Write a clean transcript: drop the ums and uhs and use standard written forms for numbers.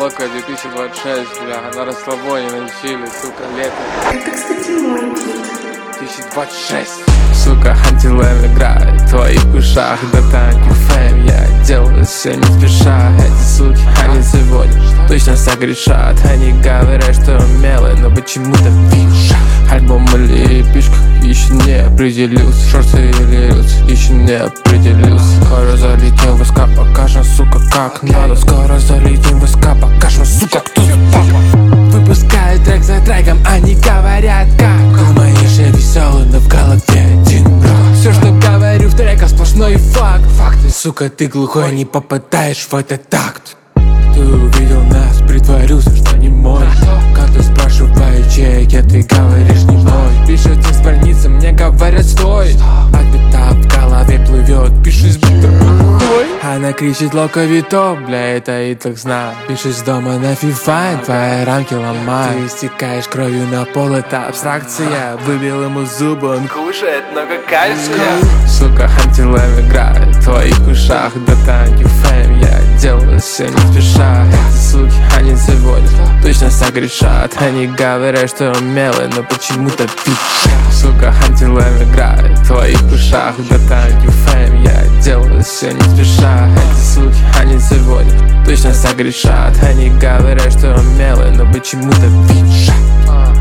Лока 2026, бля, на расслабоне, на чили, сука, лето. Это, кстати, мой гид. 2026. Сука, антилэм играет в твоих ушах. Да танки фэм, я делаю все не спеша. Эти суки, они сегодня точно согрешат. Они говорят, что умелые, но почему-то пишут. Альбом или эпишка, еще не определился. Шорты или рилс, еще не определился. Скоро залетим в СК, покажем, сука, как надо. Скоро залетим в СК, покажем, сука, кто папа. Выпускают трек за треком, они говорят как. Думаешь, я веселый, но в голове один брак. Все, что говорю в треках, сплошной факт. Факты, сука, ты глухой, не попадаешь в этот такт. Ты увидел нас, притворился, что не мой. Как ты спрашиваешь, чей, ты говоришь не мой. Пишут из больницы, мне говорят стой. А бита в голове плывет, пишешь будто бухой. Она кричит локовито, бля, это и так знаю. Пишешь дома на фифайн, твои рамки ломают. Ты истекаешь кровью на пол, это абстракция. Выбил ему зубы, он кушает, но какая сука, антилэм играет в твоих ушах. Да танки фэм, я делаю все не спеша. Эти суки, они сегодня точно согрешат. Они говорят, что умелые, но почему-то пишут. Сука, антилэм играет в твоих ушах. Да танки фэм, я делаю все не спеша. Эти суки, они сегодня точно согрешат. Они говорят, что умелые, но почему-то пишут.